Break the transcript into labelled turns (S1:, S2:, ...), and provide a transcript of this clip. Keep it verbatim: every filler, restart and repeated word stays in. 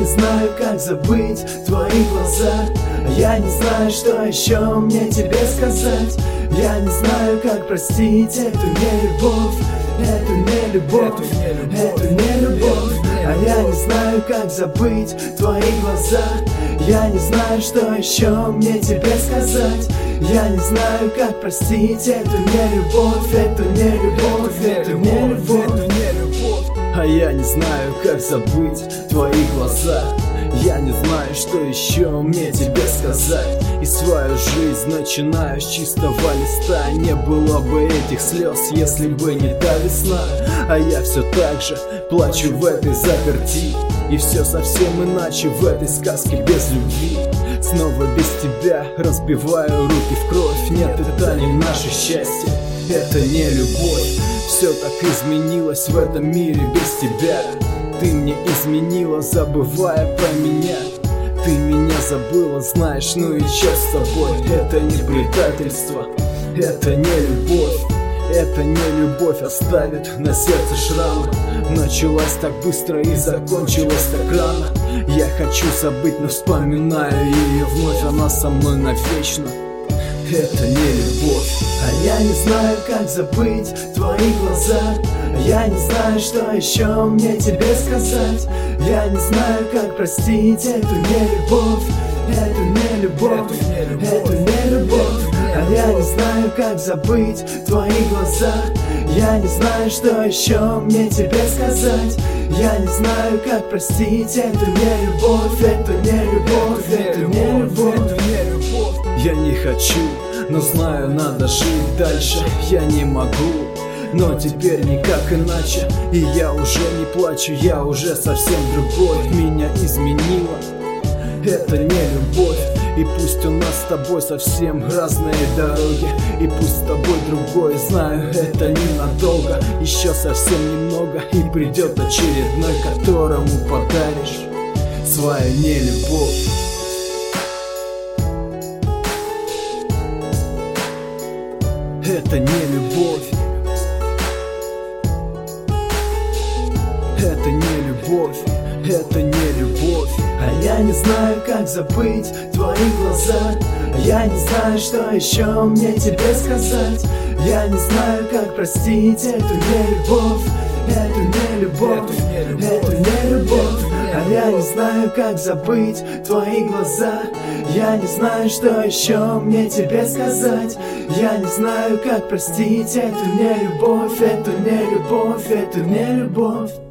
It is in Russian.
S1: знаю, как забыть твои глаза. Я не знаю, что еще мне тебе сказать. Я не знаю, как простить эту нелюбовь. Эту нелюбовь, эту нелюбовь. А я не знаю, как забыть твои глаза. Я не знаю, что еще мне тебе сказать. Я не знаю, как простить эту нелюбовь. Эту нелюбовь, эту нелюбовь.
S2: А я не знаю, как забыть твои глаза. Я не знаю, что еще мне тебе сказать. И свою жизнь начинаю с чистого листа. Не было бы этих слез, если бы не та весна. А я все так же плачу в этой заперти. И все совсем иначе в этой сказке без любви. Снова без тебя разбиваю руки в кровь. Нет, это не наше счастье, это не любовь. Все так изменилось в этом мире без тебя. Ты мне изменила, забывая про меня. Ты меня забыла, знаешь, ну и черт с тобой. Это не предательство, это не любовь. Это не любовь, оставит на сердце шрамы. Началась так быстро и закончилась так рано. Я хочу забыть, но вспоминаю ее вновь. Она со мной навечно, это не любовь.
S1: А я не знаю, как забыть твои глаза. Я не знаю, что еще мне тебе сказать. Я не знаю, как простить эту нелюбовь. Эту нелюбовь, эту нелюбовь. А я не знаю, как забыть твои глаза. Я не знаю, что еще мне тебе сказать. Я не знаю, как простить эту нелюбовь. Эту нелюбовь, эту нелюбовь.
S2: Я не хочу, но знаю, надо жить дальше. Я не могу, но теперь никак иначе. И я уже не плачу, я уже совсем другой. Меня изменила, это не любовь. И пусть у нас с тобой совсем разные дороги. И пусть с тобой другой, знаю, это ненадолго. Еще совсем немного, и придет очередной, которому подаришь свою нелюбовь. Это не любовь. Это не любовь. Это не любовь.
S1: А я не знаю, как забыть твои глаза. Я не знаю, что еще мне тебе сказать. Я не знаю, как простить эту нелюбовь. Эту нелюбовь, эту нелюбовь. А я не знаю, как забыть твои глаза. Я не знаю, что еще мне тебе сказать. Я не знаю, как простить эту нелюбовь. Эту нелюбовь, эту нелюбовь.